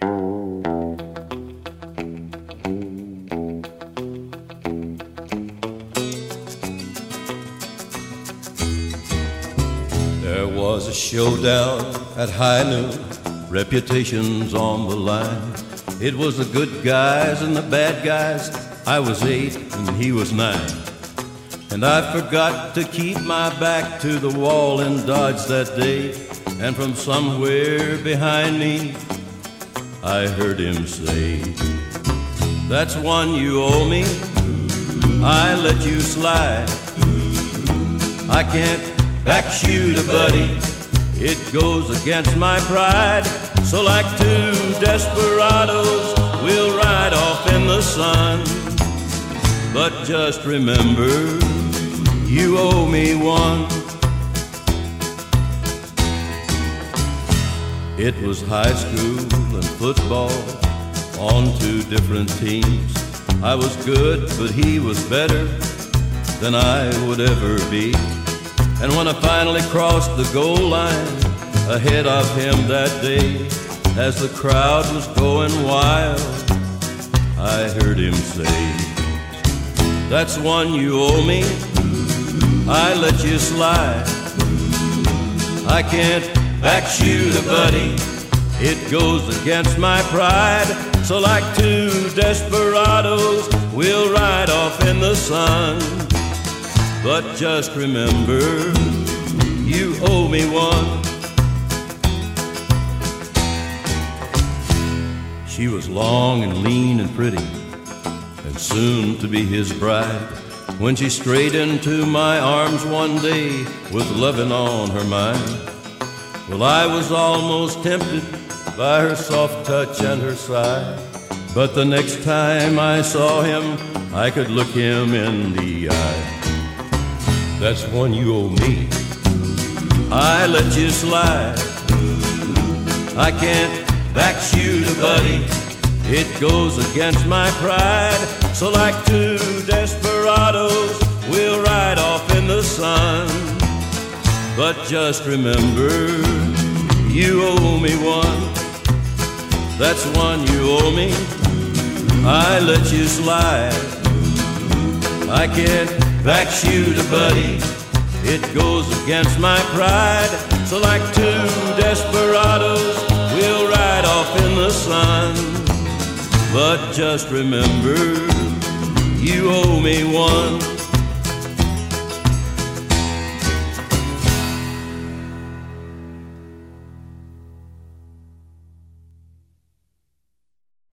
There was a showdown at high noon, reputations on the line. It was the good guys and the bad guys. I was 8 and he was 9. And I forgot to keep my back to the wall and dodge that day. And from somewhere behind me, I heard him say, "That's one you owe me, I let you slide. I can't back shoot a buddy, it goes against my pride. So like two desperados, we'll ride off in the sun. But just remember, you owe me one." It was high school and football on 2 different teams. I was good, but he was better than I would ever be. And when I finally crossed the goal line ahead of him that day, as the crowd was going wild, I heard him say, "That's one you owe me, I let you slide. I can't back shoot a buddy, it goes against my pride. So like 2 desperados, we'll ride off in the sun. But just remember, you owe me one." She was long and lean and pretty, and soon to be his bride, when she strayed into my arms one day with loving on her mind. Well, I was almost tempted by her soft touch and her sigh, but the next time I saw him, I could look him in the eye. "That's one you owe me, I let you slide. I can't back shoot a buddy, it goes against my pride. So like 2 desperados, we'll ride off in the sun. But just remember, you owe me one. That's one you owe me, I let you slide. I can't back shoot a buddy, it goes against my pride. So like 2 desperados, we'll ride off in the sun. But just remember, you owe me one."